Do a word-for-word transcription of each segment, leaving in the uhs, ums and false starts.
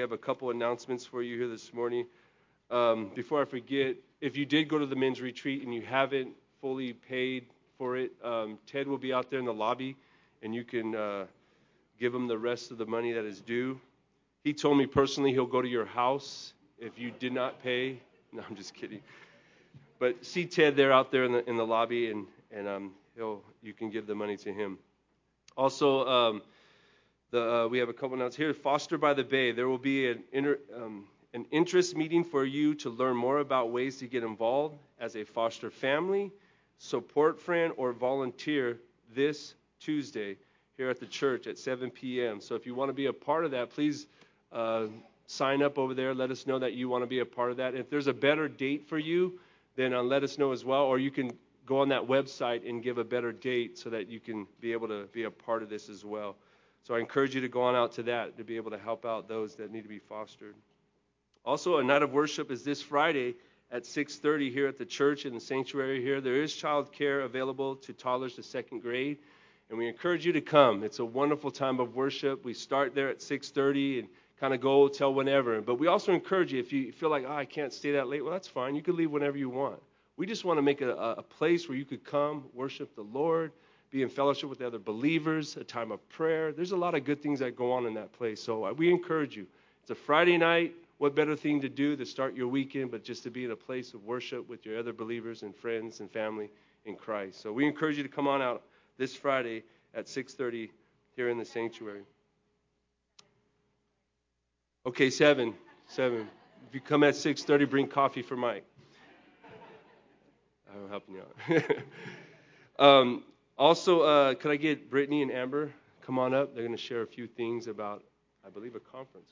have a couple announcements for you here this morning. Um, before I forget, if you did go to the men's retreat and you haven't fully paid for it, um, Ted will be out there in the lobby, and you can uh, give him the rest of the money that is due. He told me personally he'll go to your house if you did not pay. No, I'm just kidding. But see Ted there out there in the in the lobby, and and um, he'll you can give the money to him. Also, um, the uh, we have a couple notes here. Foster by the Bay. There will be an inter, um, an interest meeting for you to learn more about ways to get involved as a foster family, support friend, or volunteer this Tuesday here at the church at seven p.m. So if you want to be a part of that, please uh, sign up over there. Let us know that you want to be a part of that. If there's a better date for you, then uh, let us know as well. Or you can go on that website and give a better date so that you can be able to be a part of this as well. So I encourage you to go on out to that to be able to help out those that need to be fostered. Also, a night of worship is this Friday at six thirty here at the church in the sanctuary here. There is child care available to toddlers to second grade, and we encourage you to come. It's a wonderful time of worship. We start there at six thirty and kind of go till whenever. But we also encourage you, if you feel like, oh, I can't stay that late, well, that's fine. You can leave whenever you want. We just want to make a, a place where you could come, worship the Lord, be in fellowship with the other believers, a time of prayer. There's a lot of good things that go on in that place. So we encourage you. It's a Friday night. What better thing to do to start your weekend but just to be in a place of worship with your other believers and friends and family in Christ. So we encourage you to come on out this Friday at six thirty here in the sanctuary. Okay, seven. Seven. If you come at six thirty, bring coffee for Mike. I'm helping you out. um, also, uh, could I get Brittany and Amber come on up? They're going to share a few things about, I believe, a conference.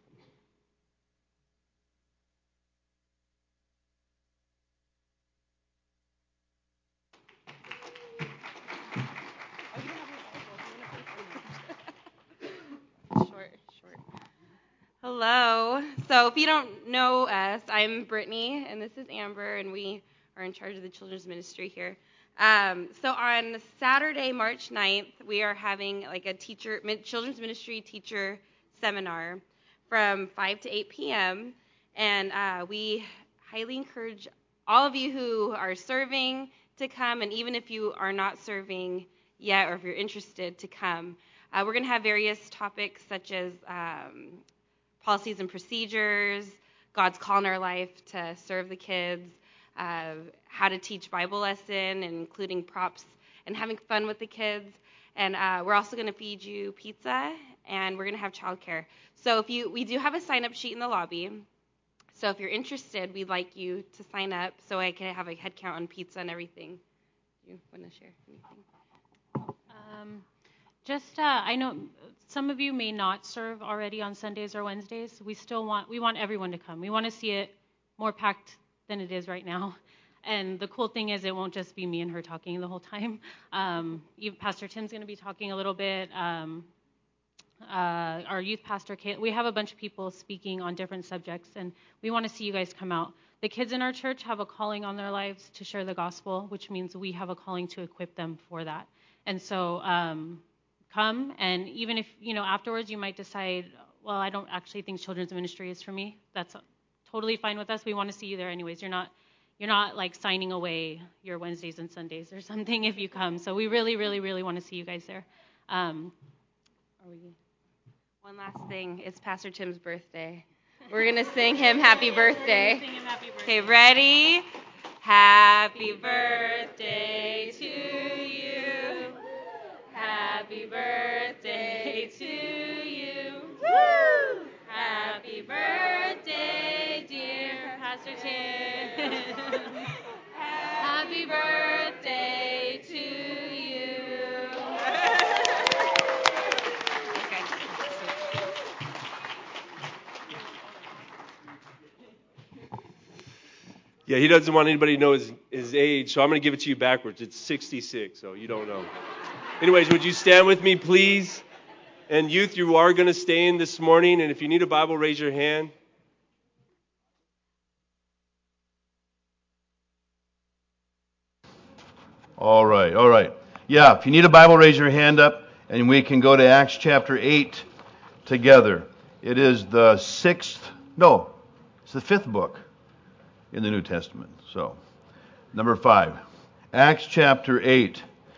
Hello. So if you don't know us, I'm Brittany, and this is Amber, and we are in charge of the children's ministry here. Um, so on Saturday, March ninth, we are having like a teacher, children's ministry teacher seminar from five to eight p.m., and uh, we highly encourage all of you who are serving to come, and even if you are not serving yet or if you're interested to come. Uh, we're going to have various topics such as um, policies and procedures, God's call in our life to serve the kids, uh, how to teach Bible lesson, and including props and having fun with the kids. And uh, we're also going to feed you pizza, and we're going to have childcare. So if you, we do have a sign-up sheet in the lobby. So if you're interested, we'd like you to sign up so I can have a head count on pizza and everything. Do you want to share anything? Um, just, uh, I know some of you may not serve already on Sundays or Wednesdays. We still want, we want everyone to come. We want to see it more packed than it is right now. And the cool thing is it won't just be me and her talking the whole time. Um, Pastor Tim's going to be talking a little bit. Um, uh, our youth pastor, Kate, we have a bunch of people speaking on different subjects, and we want to see you guys come out. The kids in our church have a calling on their lives to share the gospel, which means we have a calling to equip them for that. And so um, come, and even if, you know, afterwards you might decide, well, I don't actually think children's ministry is for me. That's totally fine with us. We want to see you there anyways. You're not You're not like signing away your Wednesdays and Sundays or something if you come. So we really, really, really want to see you guys there. Um, are we... One last thing. It's Pastor Tim's birthday. We're going to sing him happy birthday. Sing him happy birthday. Okay, ready? Happy birthday to you. Happy birthday to you. Woo! Happy birthday, dear Pastor Tim. Happy birthday to you. Yeah, he doesn't want anybody to know his, his age, so I'm going to give it to you backwards. It's sixty-six, so you don't know. Anyways, would you stand with me, please? And youth, you are going to stay in this morning, and if you need a Bible, raise your hand. All right, all right. Yeah, if you need a Bible, raise your hand up, and we can go to Acts chapter eight together. It is the sixth, no, it's the fifth book in the New Testament. So, number five, Acts chapter eight,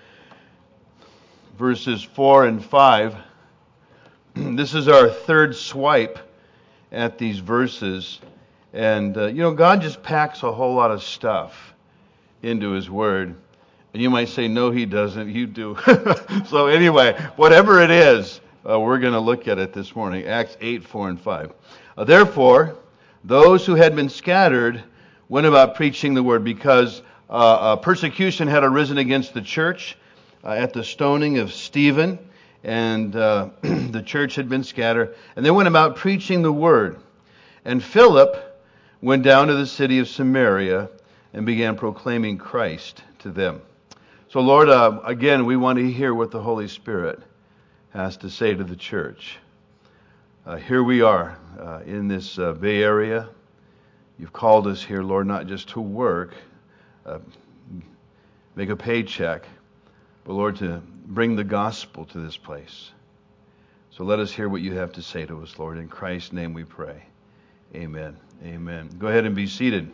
verses four and five. This is our third swipe at these verses. And, uh, you know, God just packs a whole lot of stuff into His Word. And you might say, no, He doesn't. You do. So anyway, whatever it is, uh, we're going to look at it this morning. Acts eight, four and five. Uh, Therefore, those who had been scattered went about preaching the Word, because uh, uh, persecution had arisen against the church uh, at the stoning of Stephen. And uh, the church had been scattered. And they went about preaching the Word. And Philip went down to the city of Samaria and began proclaiming Christ to them. So, Lord, uh, again, we want to hear what the Holy Spirit has to say to the church. Uh, here we are uh, in this uh, Bay Area. You've called us here, Lord, not just to work, uh, make a paycheck, but, Lord, to bring the gospel to this place. So let us hear what you have to say to us, Lord. In Christ's name we pray. Amen. Amen. Go ahead and be seated.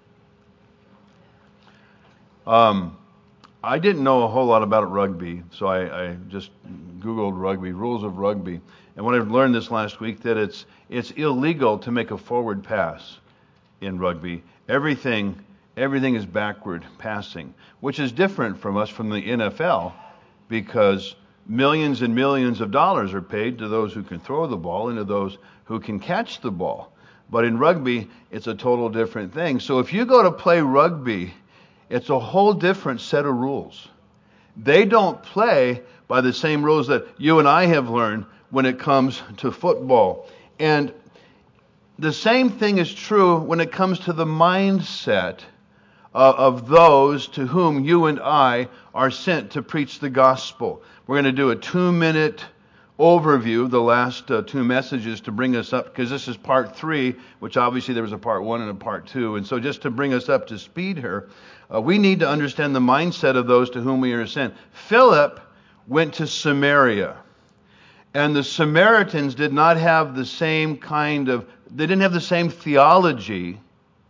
Um, I didn't know a whole lot about rugby, so I, I just Googled rugby, rules of rugby. And when I learned this last week, that it's it's illegal to make a forward pass in rugby. Everything everything is backward passing, which is different from us from the N F L, because millions and millions of dollars are paid to those who can throw the ball and to those who can catch the ball. But in rugby, it's a total different thing. So if you go to play rugby, it's a whole different set of rules. They don't play by the same rules that you and I have learned when it comes to football. And the same thing is true when it comes to the mindset uh, of those to whom you and I are sent to preach the gospel. We're going to do a two-minute overview of the last uh, two messages to bring us up, because this is part three, which obviously there was a part one and a part two. And so just to bring us up to speed here, uh, we need to understand the mindset of those to whom we are sent. Philip went to Samaria, and the Samaritans did not have the same kind of, they didn't have the same theology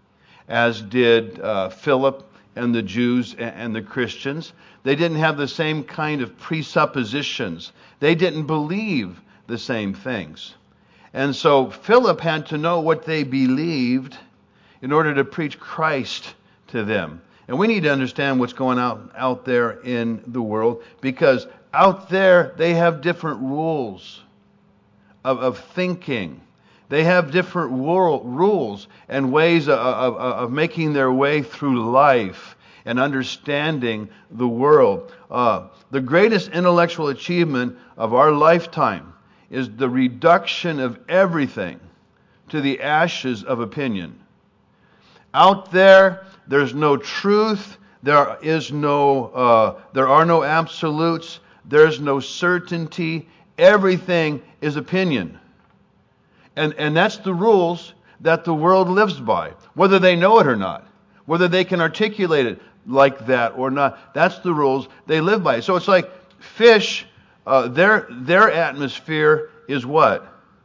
as did uh, Philip and the Jews and the Christians. They didn't have the same kind of presuppositions. They didn't believe the same things. And so Philip had to know what they believed in order to preach Christ to them. And we need to understand what's going on out there in the world, because out there they have different rules of, of thinking. They have different world, rules and ways of, of, of making their way through life and understanding the world. Uh, the greatest intellectual achievement of our lifetime is the reduction of everything to the ashes of opinion. Out there, there's no truth. There is no. Uh, there are no absolutes. There's no certainty. Everything is opinion. And, and that's the rules that the world lives by, whether they know it or not, whether they can articulate it like that or not. That's the rules they live by. So it's like fish, uh, their, their atmosphere is what?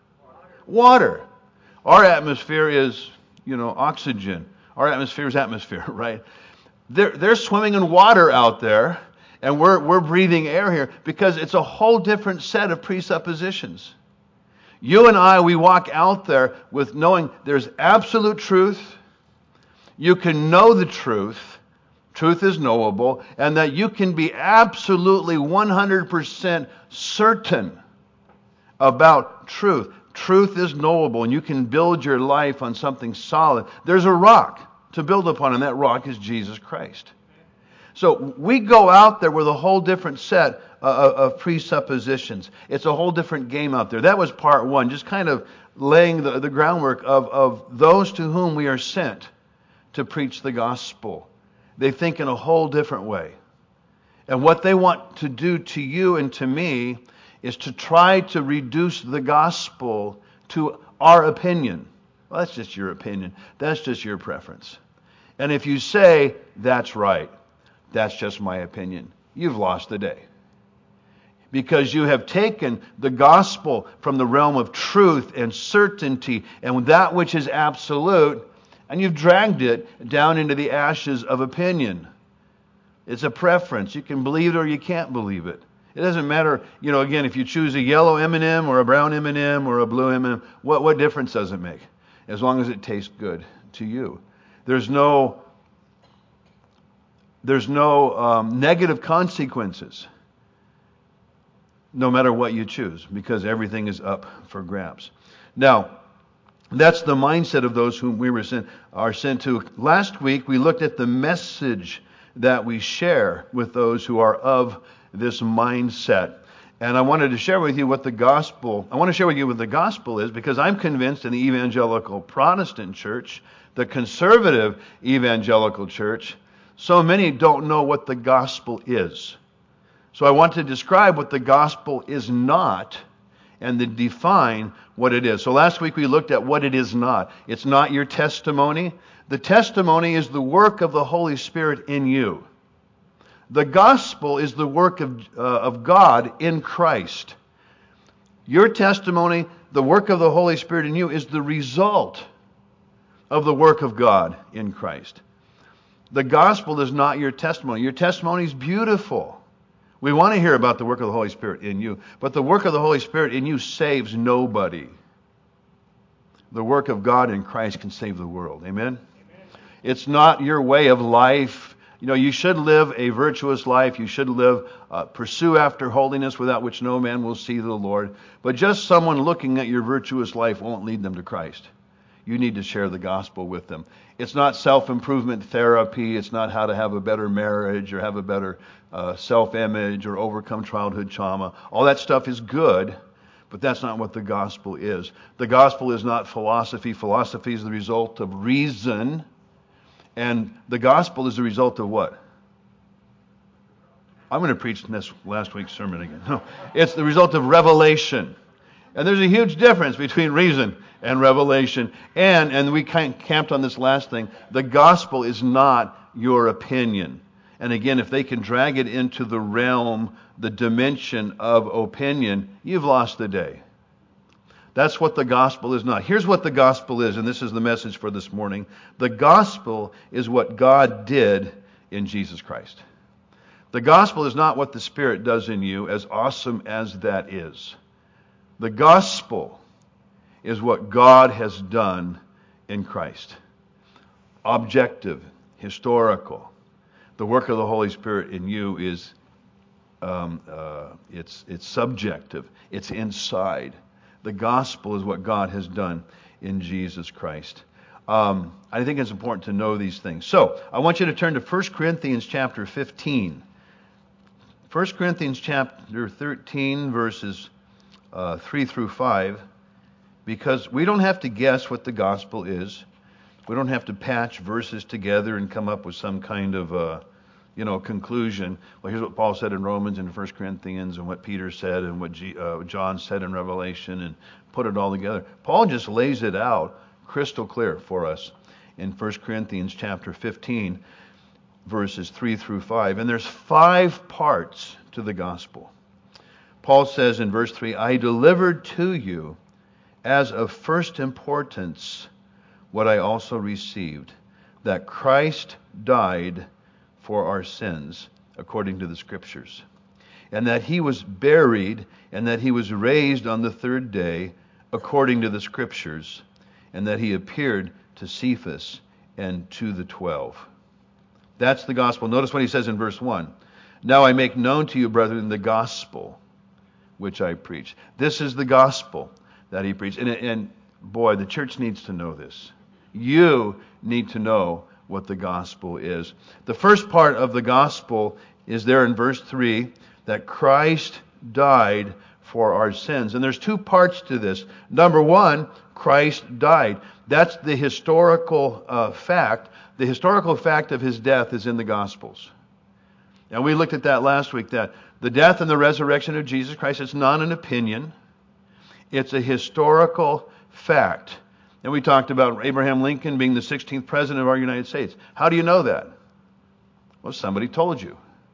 Water. Our atmosphere is, you know, oxygen. Our atmosphere is atmosphere, right? They're, they're swimming in water out there, and we're, we're breathing air here, because it's a whole different set of presuppositions. You and I, we walk out there with knowing there's absolute truth. You can know the truth. Truth is knowable. And that you can be absolutely one hundred percent certain about truth. Truth is knowable, and you can build your life on something solid. There's a rock to build upon, and that rock is Jesus Christ. So we go out there with a whole different set uh, of presuppositions. It's a whole different game out there. That was part one, just kind of laying the, the groundwork of, of those to whom we are sent to preach the gospel. They think in a whole different way. And what they want to do to you and to me is to try to reduce the gospel to our opinion. Well, that's just your opinion. That's just your preference. And if you say, that's right, that's just my opinion, you've lost the day. because you have taken the gospel from the realm of truth and certainty and that which is absolute, and you've dragged it down into the ashes of opinion. It's a preference. You can believe it or you can't believe it. It doesn't matter, you know, again, if you choose a yellow M and M or a brown M and M or a blue M and M, what, what difference does it make? As long as it tastes good to you. There's no, there's no um, negative consequences no matter what you choose, because everything is up for grabs. Now, that's the mindset of those whom we were sent, are sent to. Last week, we looked at the message that we share with those who are of this mindset. And I wanted to share with you what the gospel, I want to share with you what the gospel is, because I'm convinced in the evangelical Protestant church, the conservative evangelical church, so many don't know what the gospel is. So I want to describe what the gospel is not and to define what it is. So last week we looked at what it is not. It's not your testimony. The testimony is the work of the Holy Spirit in you. The gospel is the work of, uh, of God in Christ. Your testimony, the work of the Holy Spirit in you, is the result of the work of God in Christ. The gospel is not your testimony. Your testimony is beautiful. We want to hear about the work of the Holy Spirit in you, but the work of the Holy Spirit in you saves nobody. The work of God in Christ can save the world. Amen? Amen. It's not your way of life. You know, you should live a virtuous life. You should live, uh, pursue after holiness, without which no man will see the Lord. But just someone looking at your virtuous life won't lead them to Christ. You need to share the gospel with them. It's not self-improvement therapy. It's not how to have a better marriage or have a better uh, self-image or overcome childhood trauma. All that stuff is good, but that's not what the gospel is. The gospel is not philosophy. Philosophy is the result of reason. And the gospel is the result of what? I'm going to preach this last week's sermon again. No, it's the result of revelation. And there's a huge difference between reason and revelation. And, and we kind of camped on this last thing, the gospel is not your opinion. And again, if they can drag it into the realm, the dimension of opinion, you've lost the day. That's what the gospel is not. Here's what the gospel is, and this is the message for this morning. The gospel is what God did in Jesus Christ. The gospel is not what the Spirit does in you, as awesome as that is. The gospel is what God has done in Christ. Objective, historical. The work of the Holy Spirit in you is um, uh, it's it's subjective. It's inside. The gospel is what God has done in Jesus Christ. Um, I think it's important to know these things. So I want you to turn to First Corinthians chapter fifteen. First Corinthians chapter thirteen, verses uh, three through five, because we don't have to guess what the gospel is. We don't have to patch verses together and come up with some kind of uh, you know, conclusion. Well, here's what Paul said in Romans and First Corinthians, and what Peter said, and what G, uh, John said in Revelation, and put it all together. Paul just lays it out crystal clear for us in First Corinthians chapter fifteen, verses three through five. And there's five parts to the gospel. Paul says in verse three, I delivered to you as of first importance what I also received, that Christ died for our sins, according to the Scriptures, and that he was buried, and that he was raised on the third day, according to the Scriptures, and that he appeared to Cephas and to the twelve. That's the gospel. Notice what he says in verse one. Now I make known to you, brethren, the gospel which I preach. This is the gospel that he preached. And, and boy, the church needs to know this. You need to know what the gospel is. The first part of the gospel is there in verse three, that Christ died for our sins. And there's two parts to this. Number one, Christ died. That's the historical uh, fact. The historical fact of his death is in the Gospels. And we looked at that last week, that the death and the resurrection of Jesus Christ, it's not an opinion. It's a historical fact. And we talked about Abraham Lincoln being the sixteenth president of our United States. How do you know that? Well, somebody told you.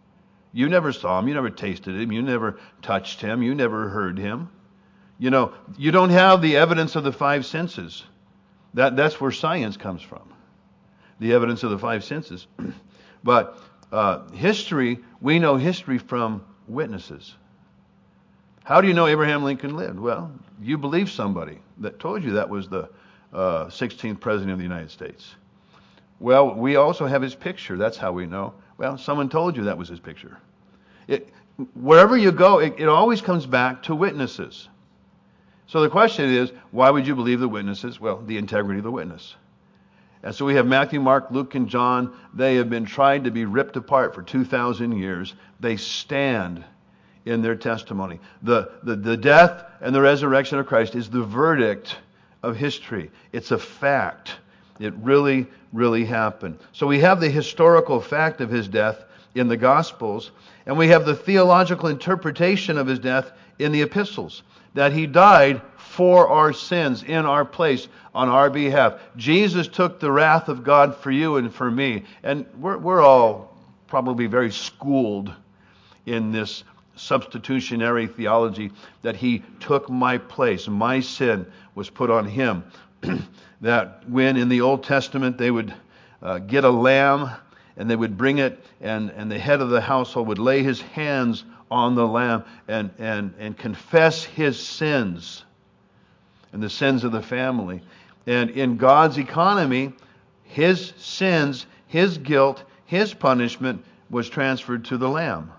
You never saw him. You never tasted him. You never touched him. You never heard him. You know, you don't have the evidence of the five senses. That, that's where science comes from. The evidence of the five senses. But uh, history, we know history from witnesses. How do you know Abraham Lincoln lived? Well, you believe somebody that told you that was the uh, sixteenth president of the United States. Well, we also have his picture. That's how we know. Well, someone told you that was his picture. It, wherever you go, it, it always comes back to witnesses. So the question is, why would you believe the witnesses? Well, the integrity of the witness. And so we have Matthew, Mark, Luke, and John. They have been tried to be ripped apart for two thousand years. They stand in their testimony. The, the, the death and the resurrection of Christ is the verdict of history. It's a fact. It really, really happened. So we have the historical fact of his death in the Gospels, and we have the theological interpretation of his death in the epistles, that he died for our sins, in our place, on our behalf. Jesus took the wrath of God for you and for me. And we're, we're all probably very schooled in this substitutionary theology that he took my place. My sin was put on him. That when in the Old Testament they would uh, get a lamb and they would bring it, and, and the head of the household would lay his hands on the lamb and, and, and confess his sins and the sins of the family. And in God's economy, his sins, his guilt, his punishment was transferred to the lamb,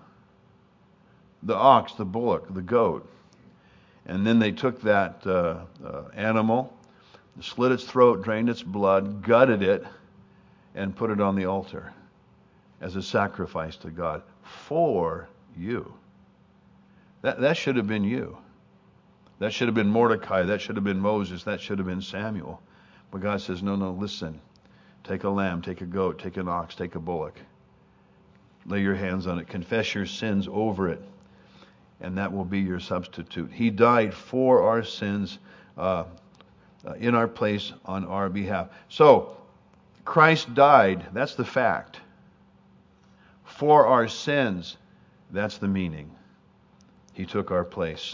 the ox, the bullock, the goat. And then they took that uh, uh, animal, slit its throat, drained its blood, gutted it, and put it on the altar as a sacrifice to God for you. That, that should have been you. That should have been Mordecai. That should have been Moses. That should have been Samuel. But God says, no, no, listen. Take a lamb, take a goat, take an ox, take a bullock. Lay your hands on it. Confess your sins over it. And that will be your substitute. He died for our sins uh, uh, in our place on our behalf. So, Christ died. That's the fact. For our sins. That's the meaning. He took our place.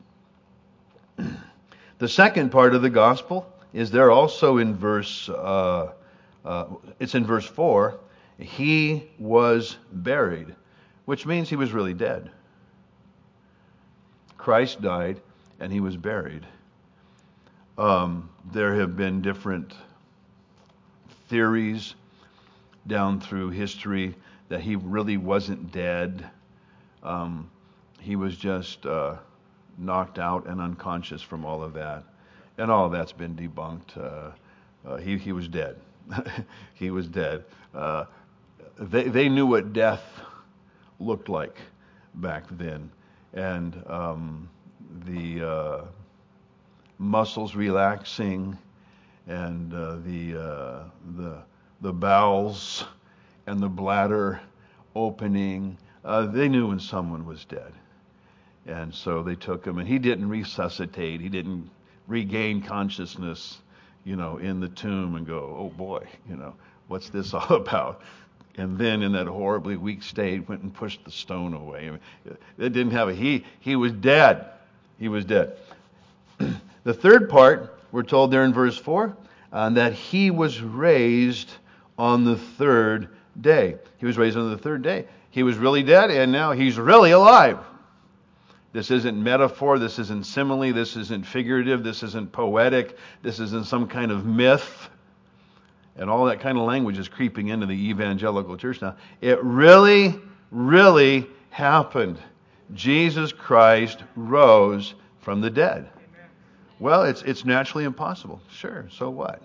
The second part of the gospel is there also in verse, uh, uh, it's in verse four. He was buried, which means he was really dead. Christ died and he was buried. Um, there have been different theories down through history that he really wasn't dead. Um, he was just uh, knocked out and unconscious from all of that. And all of that's been debunked. Uh, uh, he, he was dead. He was dead. Uh, they, they knew what death looked like back then. And um, the uh, muscles relaxing and uh, the, uh, the, the bowels and the bladder opening. Uh, they knew when someone was dead. And so they took him, and he didn't resuscitate. He didn't regain consciousness, you know, in the tomb and go, oh boy, you know, what's this all about? And then in that horribly weak state, went and pushed the stone away. I mean, it didn't have a, he, he was dead. He was dead. The third part, we're told there in verse four, uh, that he was raised on the third day. He was raised on the third day. He was really dead, and now he's really alive. This isn't metaphor, this isn't simile, this isn't figurative, this isn't poetic, this isn't some kind of myth. And all that kind of language is creeping into the evangelical church now. It really, really happened. Jesus Christ rose from the dead. Well, it's it's naturally impossible. Sure, so what?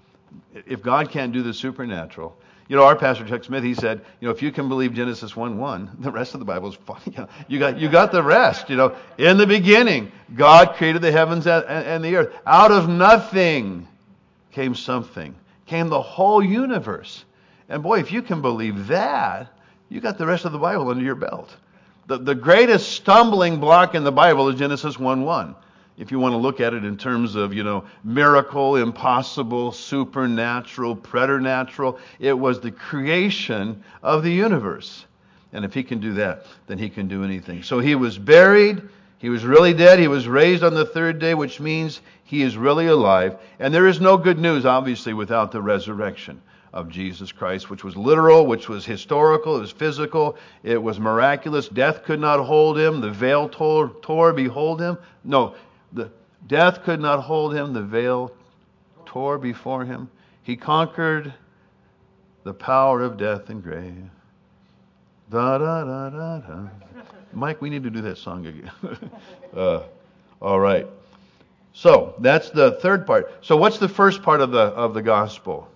If God can't do the supernatural. You know, our pastor Chuck Smith, he said, you know, if you can believe Genesis one one, the rest of the Bible is fine. You know, you got you got the rest. You know, in the beginning, God created the heavens and, and the earth. Out of nothing came something. Came the whole universe. And boy, if you can believe that, you got the rest of the Bible under your belt. The the greatest stumbling block in the Bible is Genesis one one. If you want to look at it in terms of, you know, miracle, impossible, supernatural, preternatural, it was the creation of the universe. And if he can do that, then he can do anything. So he was buried. He was really dead. He was raised on the third day, which means he is really alive. And there is no good news, obviously, without the resurrection of Jesus Christ, which was literal, which was historical, it was physical, it was miraculous. Death could not hold him. The veil tore, tore behold him. No, the death could not hold him. The veil tore before him. He conquered the power of death and grave. Da da da da da. Mike, we need to do that song again. uh, all right. So that's the third part. So what's the first part of the of the gospel?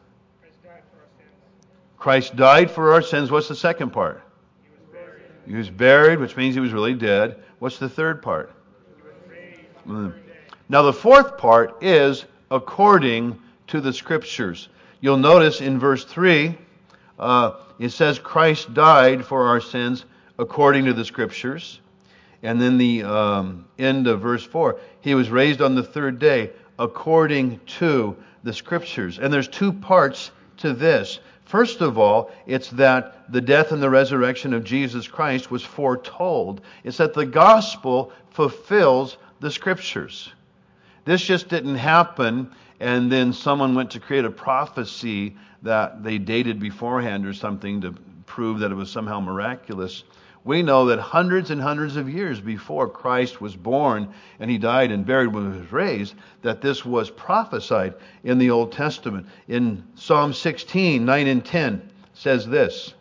Christ died for our sins. What's the second part? He was buried. He was buried, which means he was really dead. What's the third part? He was raised on the third day. Now the fourth part is according to the Scriptures. You'll notice in verse three, uh, it says Christ died for our sins according to the Scriptures. And then the um, end of verse four, he was raised on the third day according to the Scriptures. And there's two parts to this. First of all, it's that the death and the resurrection of Jesus Christ was foretold. It's that the gospel fulfills the Scriptures. This just didn't happen and then someone went to create a prophecy that they dated beforehand or something to prove that it was somehow miraculous. We know that hundreds and hundreds of years before Christ was born and he died and buried when he was raised, that this was prophesied in the Old Testament. In Psalm sixteen, nine and ten says this,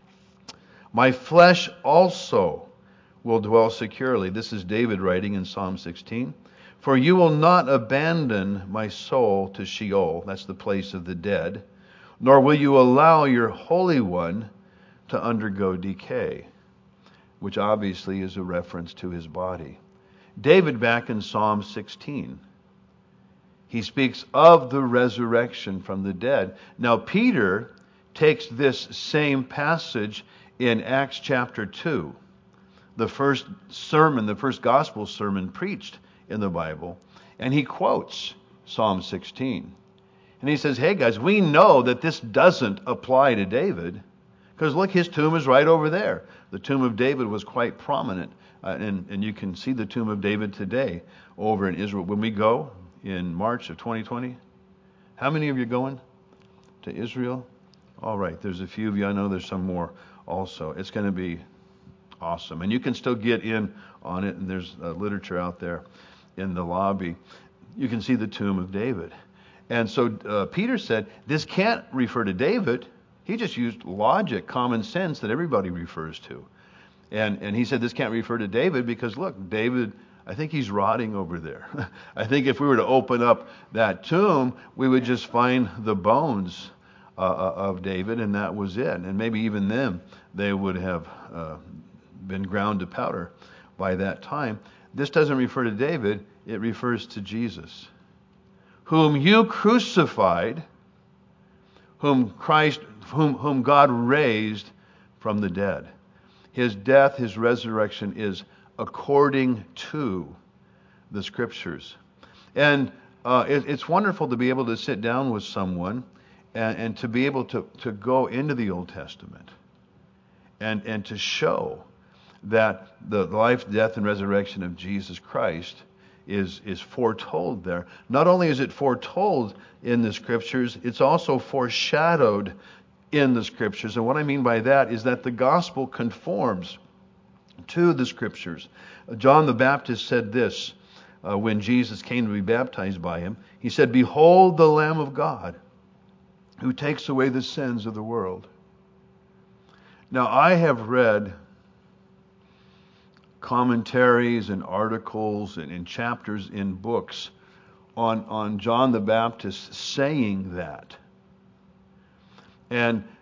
"My flesh also will dwell securely." This is David writing in Psalm sixteen. "For you will not abandon my soul to Sheol," that's the place of the dead, "nor will you allow your Holy One to undergo decay," which obviously is a reference to his body. David, back in Psalm sixteen, he speaks of the resurrection from the dead. Now, Peter takes this same passage in Acts chapter two, the first sermon, the first gospel sermon preached in the Bible, and he quotes Psalm sixteen. And he says, hey guys, we know that this doesn't apply to David, because look, his tomb is right over there. The tomb of David was quite prominent, uh, and, and you can see the tomb of David today over in Israel. When we go in March of twenty twenty, how many of you are going to Israel? All right, there's a few of you. I know there's some more also. It's going to be awesome. And you can still get in on it, and there's uh, literature out there in the lobby. You can see the tomb of David. And so uh, Peter said, this can't refer to David. He just used logic, common sense that everybody refers to. And and he said this can't refer to David because, look, David, I think he's rotting over there. I think if we were to open up that tomb, we would just find the bones uh, of David, and that was it. And maybe even then, they would have uh, been ground to powder by that time. This doesn't refer to David. It refers to Jesus, whom you crucified, whom Christ, whom, whom God raised from the dead. His death, his resurrection is according to the Scriptures. And uh, it, it's wonderful to be able to sit down with someone and, and to be able to, to go into the Old Testament and, and to show that the life, death, and resurrection of Jesus Christ is is foretold there. Not only is it foretold in the Scriptures, it's also foreshadowed in the Scriptures. And what I mean by that is that the gospel conforms to the Scriptures. John the Baptist said this uh, when Jesus came to be baptized by him. He said, "Behold the Lamb of God who takes away the sins of the world." Now, I have read commentaries and articles and, and chapters in books on, on John the Baptist saying that. And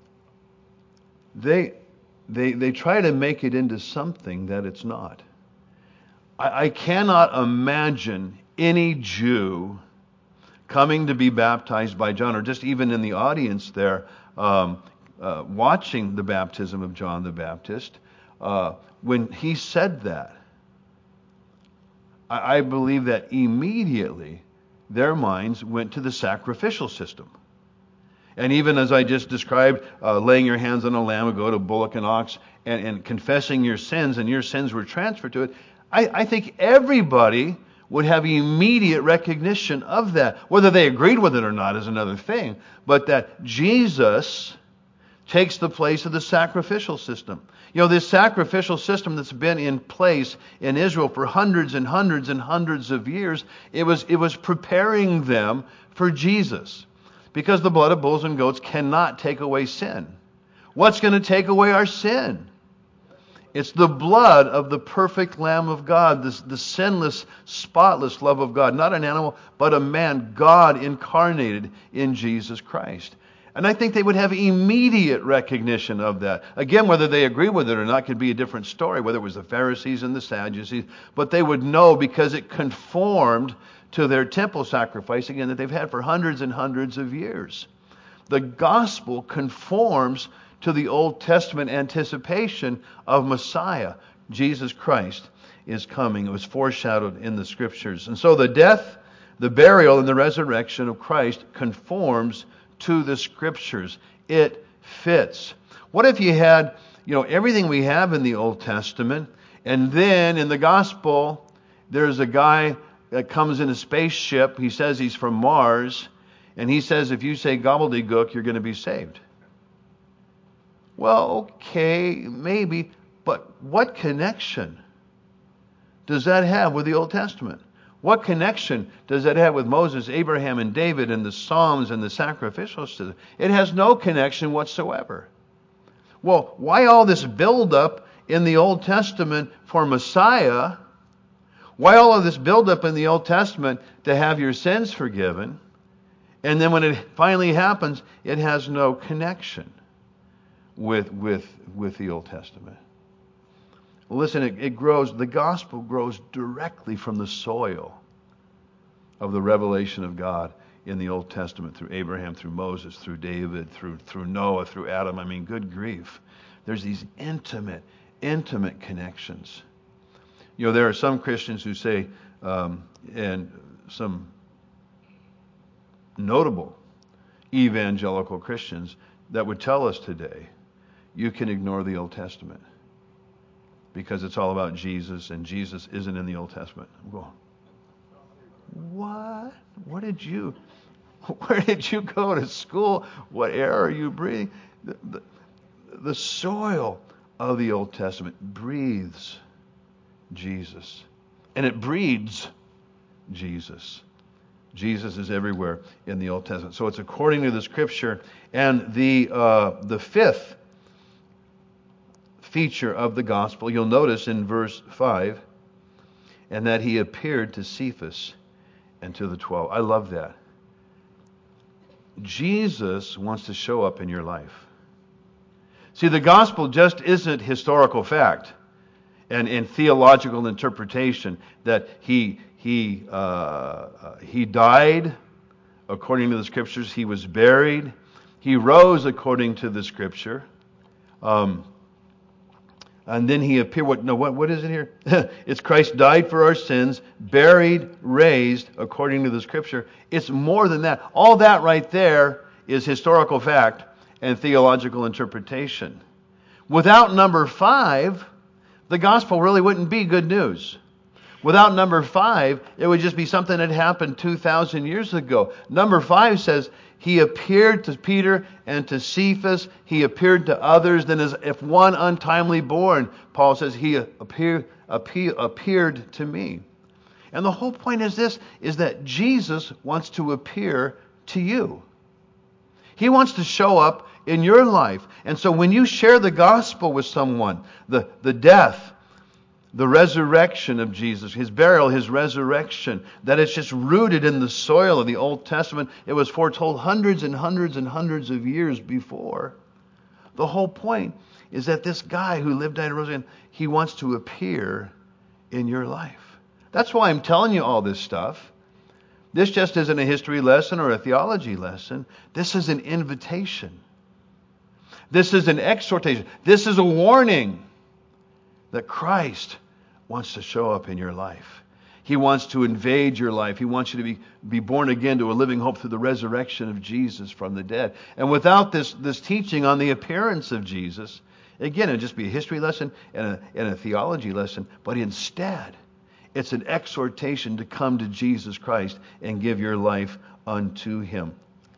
they, they, they try to make it into something that it's not. I, I cannot imagine any Jew coming to be baptized by John, or just even in the audience there, um, uh, watching the baptism of John the Baptist, uh, when he said that, I, I believe that immediately their minds went to the sacrificial system. And even as I just described, uh, laying your hands on a lamb, a goat, a bullock, an ox, and, and confessing your sins, and your sins were transferred to it, I, I think everybody would have immediate recognition of that. Whether they agreed with it or not is another thing. But that Jesus takes the place of the sacrificial system. You know, this sacrificial system that's been in place in Israel for hundreds and hundreds and hundreds of years, it was, it was preparing them for Jesus. Because the blood of bulls and goats cannot take away sin. What's going to take away our sin? It's the blood of the perfect Lamb of God, the, the sinless, spotless love of God. Not an animal, but a man, God incarnated in Jesus Christ. And I think they would have immediate recognition of that. Again, whether they agree with it or not could be a different story, whether it was the Pharisees and the Sadducees. But they would know because it conformed to their temple sacrifice, again, that they've had for hundreds and hundreds of years. The gospel conforms to the Old Testament anticipation of Messiah. Jesus Christ is coming. It was foreshadowed in the Scriptures. And so the death, the burial, and the resurrection of Christ conforms to the Scriptures. It fits. What if you had, you know, everything we have in the Old Testament, and then in the gospel, there's a guy that comes in a spaceship. He says he's from Mars, and he says if you say gobbledygook, you're going to be saved. Well, okay, maybe, but what connection does that have with the Old Testament? What connection does that have with Moses, Abraham, and David, and the Psalms, and the sacrificial system? It has no connection whatsoever. Well, why all this buildup in the Old Testament for Messiah? Why all of this buildup in the Old Testament to have your sins forgiven? And then when it finally happens, it has no connection with, with, with the Old Testament. Listen, it, it grows, the gospel grows directly from the soil of the revelation of God in the Old Testament through Abraham, through Moses, through David, through, through Noah, through Adam. I mean, good grief. There's these intimate, intimate connections. You know, there are some Christians who say, um, and some notable evangelical Christians that would tell us today, you can ignore the Old Testament because it's all about Jesus, and Jesus isn't in the Old Testament. I'm going, what? What did you, where did you go to school? What air are you breathing? The, the, the soil of the Old Testament breathes Jesus. And it breeds Jesus. Jesus is everywhere in the Old Testament. So it's according to the Scripture. And the uh, the fifth feature of the gospel, you'll notice in verse five, and that he appeared to Cephas and to the twelve. I love that. Jesus wants to show up in your life. See, the gospel just isn't historical fact and, and theological interpretation that he he uh, he died according to the Scriptures. He was buried. He rose according to the Scripture. Um, and then he appeared. What? No. What? What is it here? It's Christ died for our sins, buried, raised according to the Scripture. It's more than that. All that right there is historical fact and theological interpretation. Without number five, the gospel really wouldn't be good news. Without number five, it would just be something that happened two thousand years ago. Number five says, he appeared to Peter and to Cephas. He appeared to others. Then as if one untimely born, Paul says, he appeared, appear, appeared to me. And the whole point is this, is that Jesus wants to appear to you. He wants to show up in your life. And so when you share the gospel with someone, the, the death, the resurrection of Jesus, his burial, his resurrection, that it's just rooted in the soil of the Old Testament. It was foretold hundreds and hundreds and hundreds of years before. The whole point is that this guy who lived, died, and rose again, he wants to appear in your life. That's why I'm telling you all this stuff. This just isn't a history lesson or a theology lesson. This is an invitation. This is an exhortation. This is a warning that Christ wants to show up in your life. He wants to invade your life. He wants you to be, be born again to a living hope through the resurrection of Jesus from the dead. And without this, this teaching on the appearance of Jesus, again, it would just be a history lesson and a, and a theology lesson. But instead, it's an exhortation to come to Jesus Christ and give your life unto Him.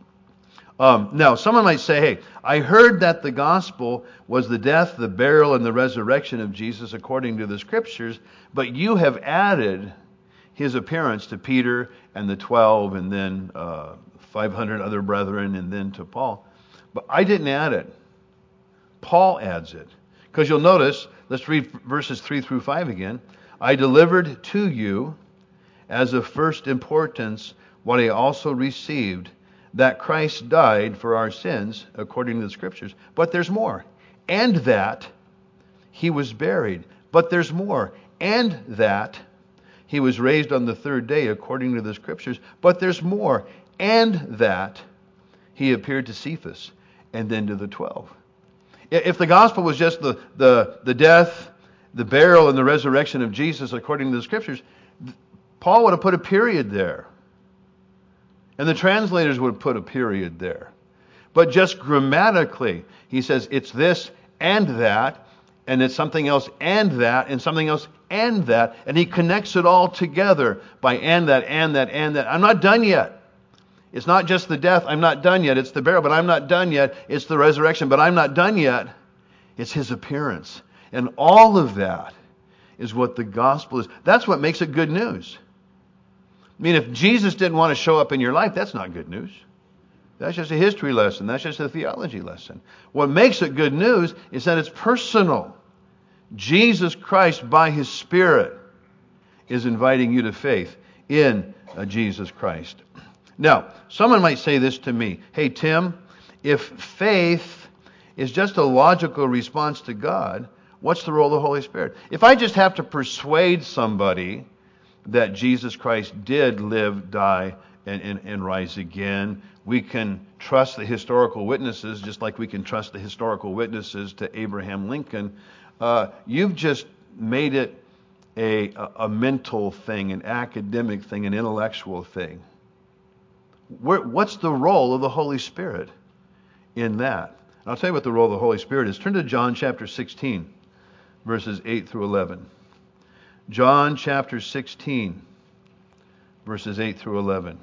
Um, now, someone might say, hey, I heard that the gospel was the death, the burial, and the resurrection of Jesus according to the Scriptures, but you have added His appearance to Peter and the twelve and then uh, five hundred other brethren and then to Paul. But I didn't add it. Paul adds it. Because you'll notice, let's read verses three through five again. I delivered to you as of first importance what I also received, that Christ died for our sins according to the Scriptures. But there's more. And that He was buried. But there's more. And that He was raised on the third day according to the Scriptures. But there's more. And that He appeared to Cephas and then to the twelve. If the gospel was just the, the, the death, the burial, and the resurrection of Jesus according to the Scriptures, Paul would have put a period there. And the translators would have put a period there. But just grammatically, he says it's this and that, and it's something else and that, and something else and that, and he connects it all together by and that, and that, and that. I'm not done yet. It's not just the death, I'm not done yet. It's the burial, but I'm not done yet. It's the resurrection, but I'm not done yet. It's His appearance. And all of that is what the gospel is. That's what makes it good news. I mean, if Jesus didn't want to show up in your life, that's not good news. That's just a history lesson. That's just a theology lesson. What makes it good news is that it's personal. Jesus Christ, by His Spirit, is inviting you to faith in uh, Jesus Christ. Now, someone might say this to me. Hey, Tim, if faith is just a logical response to God, what's the role of the Holy Spirit? If I just have to persuade somebody that Jesus Christ did live, die, and, and, and rise again, we can trust the historical witnesses just like we can trust the historical witnesses to Abraham Lincoln. Uh, you've just made it a, a mental thing, an academic thing, an intellectual thing. Where, what's the role of the Holy Spirit in that? And I'll tell you what the role of the Holy Spirit is. Turn to John chapter sixteen, verses eight through eleven. John chapter sixteen, verses eight through eleven.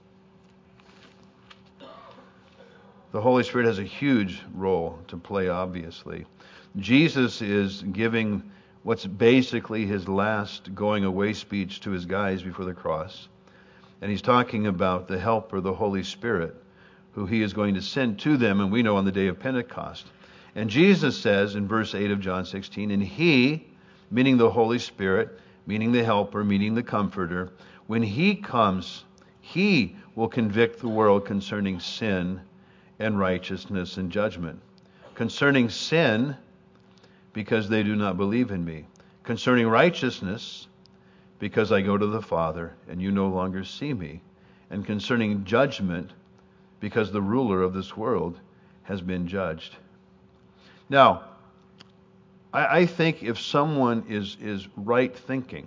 The Holy Spirit has a huge role to play, obviously. Jesus is giving what's basically His last going away speech to His guys before the cross. And He's talking about the Helper, the Holy Spirit, who He is going to send to them, and we know on the day of Pentecost. And Jesus says in verse eight of John sixteen, and He, meaning the Holy Spirit, meaning the Helper, meaning the Comforter, when He comes, He will convict the world concerning sin and righteousness and judgment. Concerning sin, because they do not believe in Me. Concerning righteousness, because I go to the Father, and you no longer see Me. And concerning judgment, because the ruler of this world has been judged. Now, I, I think if someone is, is right thinking,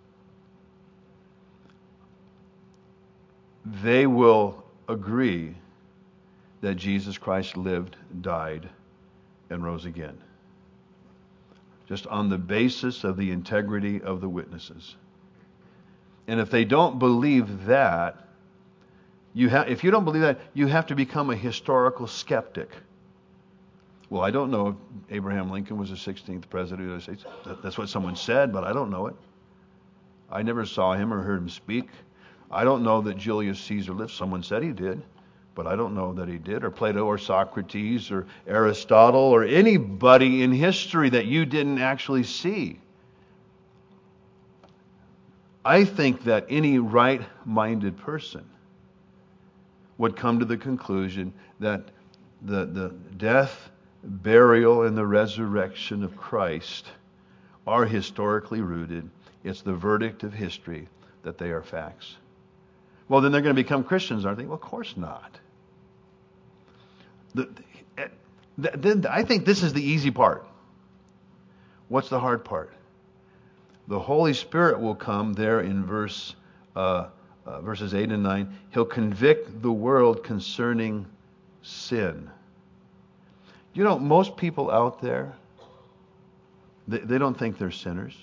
they will agree that Jesus Christ lived, died, and rose again. Just on the basis of the integrity of the witnesses. And if they don't believe that, you have, if you don't believe that, you have to become a historical skeptic. Well, I don't know if Abraham Lincoln was the sixteenth president of the United States. That's what someone said, but I don't know it. I never saw him or heard him speak. I don't know that Julius Caesar lived. Someone said he did, but I don't know that he did. Or Plato or Socrates or Aristotle or anybody in history that you didn't actually see. I think that any right-minded person would come to the conclusion that the, the death, burial, and the resurrection of Christ are historically rooted. It's the verdict of history that they are facts. Well, then they're going to become Christians, aren't they? Well, of course not. The, the, the, I think this is the easy part. What's the hard part? The Holy Spirit will come there in verse uh, uh, verses eight and nine. He'll convict the world concerning sin. You know, most people out there, they, they don't think they're sinners.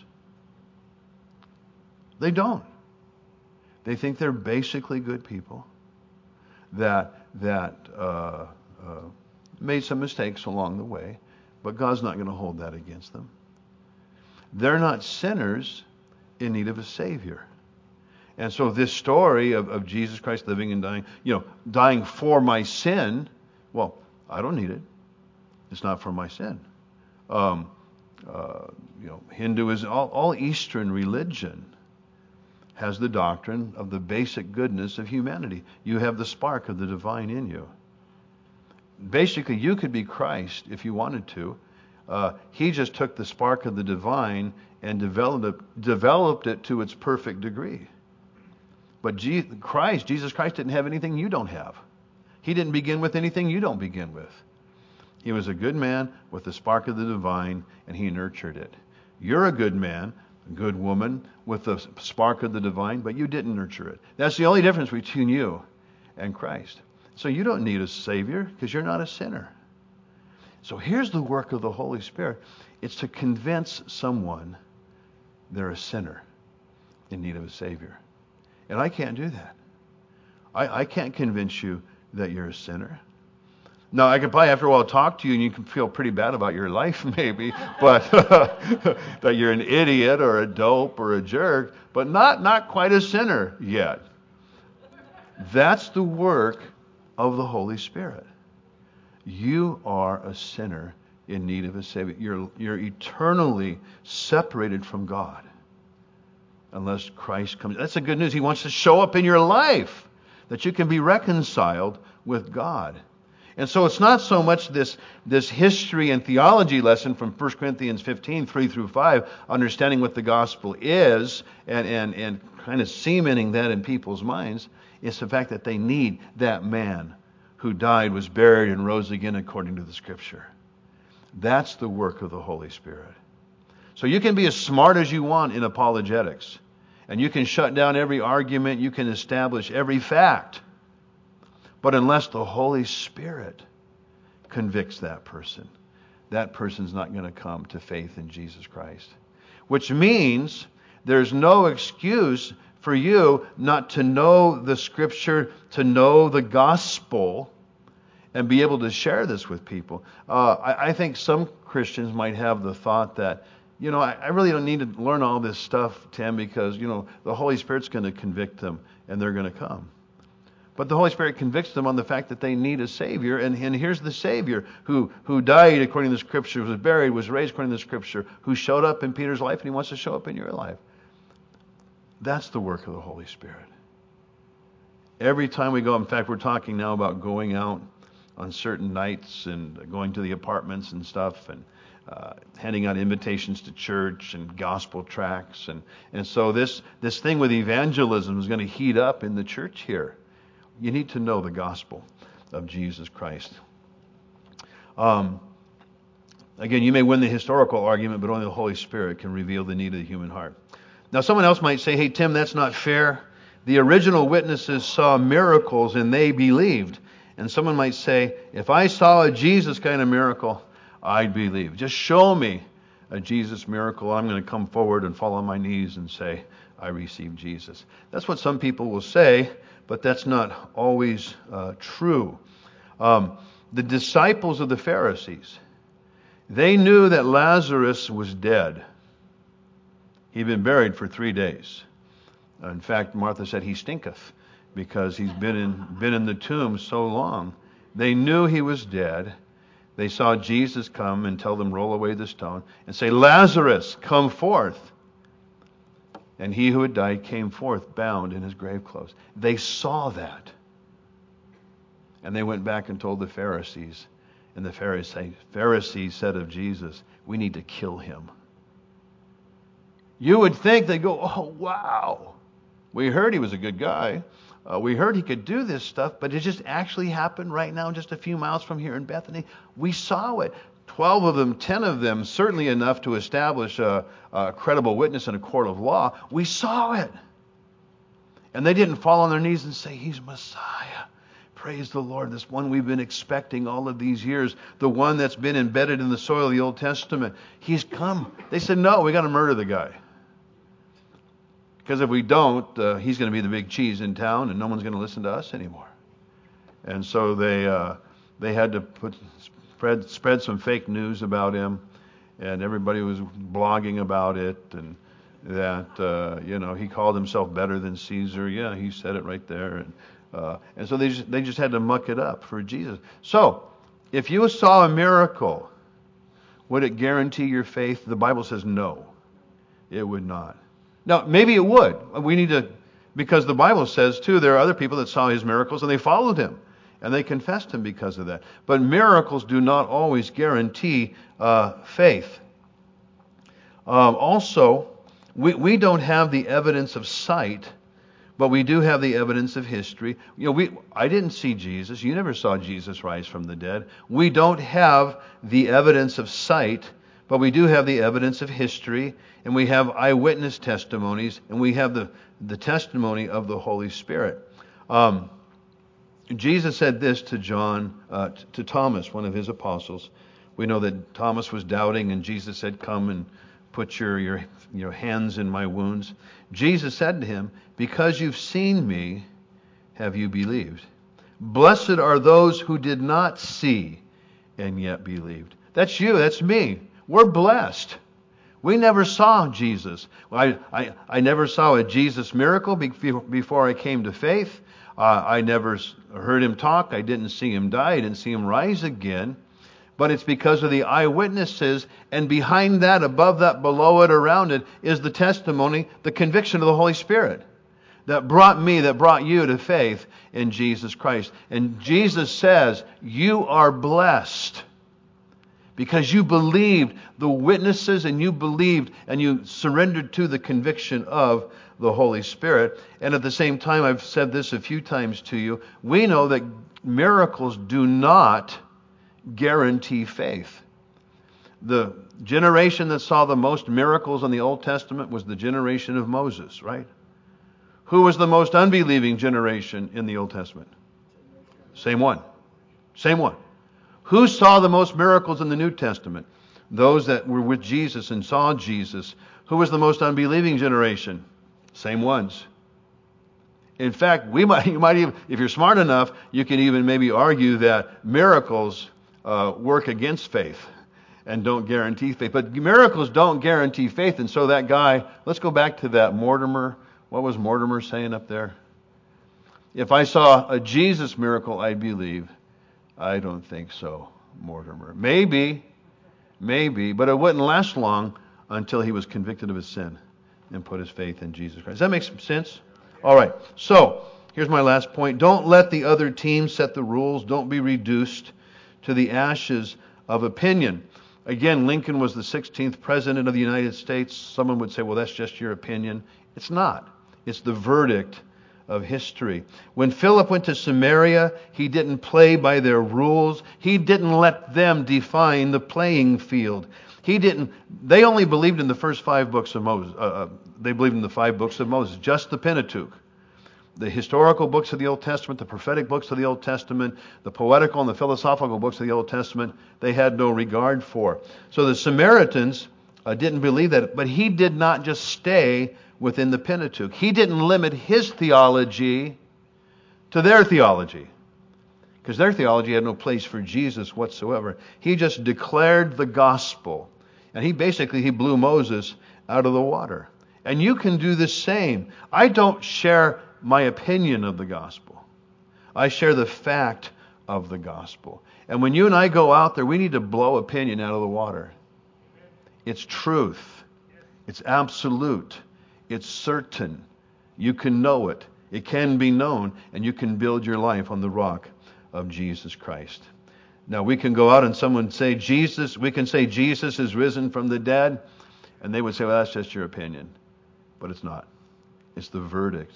They don't. They think they're basically good people that that uh, uh, made some mistakes along the way, but God's not going to hold that against them. They're not sinners in need of a Savior. And so this story of, of Jesus Christ living and dying, you know, dying for my sin, well, I don't need it. It's not for my sin. Um, uh, you know, Hinduism, all, all Eastern religion has the doctrine of the basic goodness of humanity. You have the spark of the divine in you. Basically, you could be Christ if you wanted to. Uh, he just took the spark of the divine and developed it, developed it to its perfect degree. But Je- Christ, Jesus Christ didn't have anything you don't have. He didn't begin with anything you don't begin with. He was a good man with the spark of the divine, and he nurtured it. You're a good man, a good woman with the spark of the divine, but you didn't nurture it. That's the only difference between you and Christ. So you don't need a Savior because you're not a sinner. So here's the work of the Holy Spirit. It's to convince someone they're a sinner in need of a Savior. And I can't do that. I, I can't convince you that you're a sinner. Now, I could probably after a while talk to you and you can feel pretty bad about your life maybe, but that you're an idiot or a dope or a jerk, but not, not quite a sinner yet. That's the work of the Holy Spirit. You are a sinner in need of a Savior. You're, you're eternally separated from God unless Christ comes. That's the good news. He wants to show up in your life that you can be reconciled with God. And so it's not so much this, this history and theology lesson from First Corinthians fifteen, three through five, understanding what the gospel is and, and, and kind of cementing that in people's minds. It's the fact that they need that man who died, was buried, and rose again according to the Scripture. That's the work of the Holy Spirit. So you can be as smart as you want in apologetics, and you can shut down every argument, you can establish every fact. But unless the Holy Spirit convicts that person, that person's not going to come to faith in Jesus Christ. Which means there's no excuse for you not to know the Scripture, to know the gospel, and be able to share this with people. Uh, I, I think some Christians might have the thought that, you know, I, I really don't need to learn all this stuff, Tim, because, you know, the Holy Spirit's going to convict them and they're going to come. But the Holy Spirit convicts them on the fact that they need a Savior. And, and here's the Savior who, who died according to the Scripture, was buried, was raised according to the Scripture, who showed up in Peter's life, and he wants to show up in your life. That's the work of the Holy Spirit. Every time we go, in fact, we're talking now about going out on certain nights and going to the apartments and stuff and uh, handing out invitations to church and gospel tracts. And, and so this, this thing with evangelism is going to heat up in the church here. You need to know the gospel of Jesus Christ. Um, again, you may win the historical argument, but only the Holy Spirit can reveal the need of the human heart. Now, someone else might say, hey, Tim, that's not fair. The original witnesses saw miracles and they believed. And someone might say, if I saw a Jesus kind of miracle, I'd believe. Just show me a Jesus miracle. I'm going to come forward and fall on my knees and say, I received Jesus. That's what some people will say, but that's not always uh, true. Um, the disciples of the Pharisees, they knew that Lazarus was dead. He'd been buried for three days. In fact, Martha said, he stinketh, because he's been in, been in the tomb so long. They knew he was dead. They saw Jesus come and tell them, roll away the stone, and say, Lazarus, come forth. And he who had died came forth, bound in his grave clothes. They saw that. And they went back and told the Pharisees. And the Pharisees, Pharisees said of Jesus, we need to kill him. You would think they'd go, oh, wow. We heard he was a good guy. Uh, we heard he could do this stuff, but it just actually happened right now, just a few miles from here in Bethany. We saw it. twelve of them, ten of them, certainly enough to establish a, a credible witness in a court of law. We saw it. And they didn't fall on their knees and say, He's Messiah. Praise the Lord, this one we've been expecting all of these years, the one that's been embedded in the soil of the Old Testament. He's come. They said, no, we got to murder the guy. Because if we don't, uh, he's going to be the big cheese in town and no one's going to listen to us anymore. And so they uh, they had to put spread spread some fake news about him, and everybody was blogging about it, and that uh, you know he called himself better than Caesar. Yeah, he said it right there, and uh, and so they just they just had to muck it up for Jesus. So if you saw a miracle, would it guarantee your faith? The Bible says no, it would not. Now maybe it would. We need to, because the Bible says too there are other people that saw his miracles and they followed him. And they confessed him because of that. But miracles do not always guarantee uh, faith. Um, also, we, we don't have the evidence of sight, but we do have the evidence of history. You know, we I didn't see Jesus. You never saw Jesus rise from the dead. We don't have the evidence of sight, but we do have the evidence of history, and we have eyewitness testimonies, and we have the, the testimony of the Holy Spirit. Um, Jesus said this to John, uh, to Thomas, one of his apostles. We know that Thomas was doubting, and Jesus said, "Come and put your, your your hands in my wounds." Jesus said to him, "Because you've seen me, have you believed? Blessed are those who did not see and yet believed." That's you. That's me. We're blessed. We never saw Jesus. I I, I never saw a Jesus miracle before I came to faith. Uh, I never heard him talk. I didn't see him die. I didn't see him rise again. But it's because of the eyewitnesses, and behind that, above that, below it, around it, is the testimony, the conviction of the Holy Spirit that brought me, that brought you to faith in Jesus Christ. And Jesus says, you are blessed because you believed the witnesses, and you believed and you surrendered to the conviction of the Holy Spirit. And at the same time, I've said this a few times to you, we know that miracles do not guarantee faith. The generation that saw the most miracles in the Old Testament was the generation of Moses, right? Who was the most unbelieving generation in the Old Testament? Same one. Same one. Who saw the most miracles in the New Testament? Those that were with Jesus and saw Jesus. Who was the most unbelieving generation? Same ones. In fact, we might, you might even, if you're smart enough, you can even maybe argue that miracles uh, work against faith and don't guarantee faith. But miracles don't guarantee faith. And so that guy, let's go back to that Mortimer. What was Mortimer saying up there? If I saw a Jesus miracle, I'd believe. I don't think so, Mortimer. Maybe, maybe, but it wouldn't last long until he was convicted of his sin and put his faith in Jesus Christ. Does that make sense? All right. So, here's my last point. Don't let the other team set the rules. Don't be reduced to the ashes of opinion. Again, Lincoln was the sixteenth president of the United States. Someone would say, well, that's just your opinion. It's not. It's the verdict of history. When Philip went to Samaria, he didn't play by their rules. He didn't let them define the playing field. He didn't. They only believed in the first five books of Moses. Uh, they believed in the five books of Moses, just the Pentateuch. The historical books of the Old Testament, the prophetic books of the Old Testament, the poetical and the philosophical books of the Old Testament, they had no regard for. So the Samaritans uh, didn't believe that. But he did not just stay within the Pentateuch. He didn't limit his theology to their theology, because their theology had no place for Jesus whatsoever. He just declared the gospel. And he basically, he blew Moses out of the water. And you can do the same. I don't share my opinion of the gospel. I share the fact of the gospel. And when you and I go out there, we need to blow opinion out of the water. It's truth. It's absolute. It's certain. You can know it. It can be known. And you can build your life on the rock of Jesus Christ. Now we can go out and someone say Jesus, we can say Jesus is risen from the dead, and they would say, well, that's just your opinion. But it's not. It's the verdict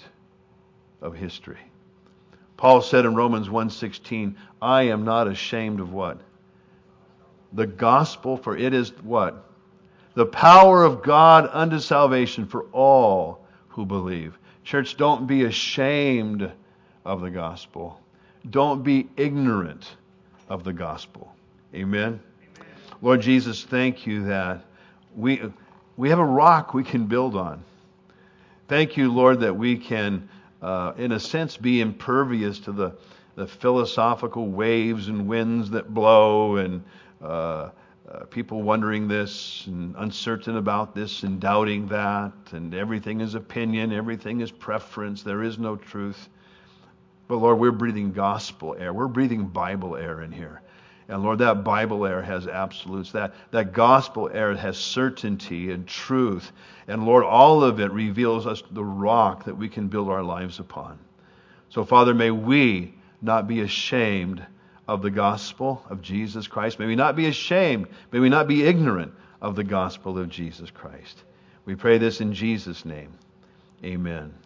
of history. Paul said in Romans one sixteen, I am not ashamed of what? the gospel, for it is what? The power of God unto salvation for all who believe. Church, don't be ashamed of the gospel. Don't be ignorant of the gospel. Amen? Amen. Lord Jesus, thank you that we we have a rock we can build on. Thank you, Lord, that we can, uh, in a sense, be impervious to the, the philosophical waves and winds that blow and uh, uh, people wondering this and uncertain about this and doubting that, and everything is opinion, everything is preference, there is no truth. But Lord, we're breathing gospel air. We're breathing Bible air in here. And Lord, that Bible air has absolutes. That, that gospel air has certainty and truth. And Lord, all of it reveals us the rock that we can build our lives upon. So Father, may we not be ashamed of the gospel of Jesus Christ. May we not be ashamed. May we not be ignorant of the gospel of Jesus Christ. We pray this in Jesus' name. Amen.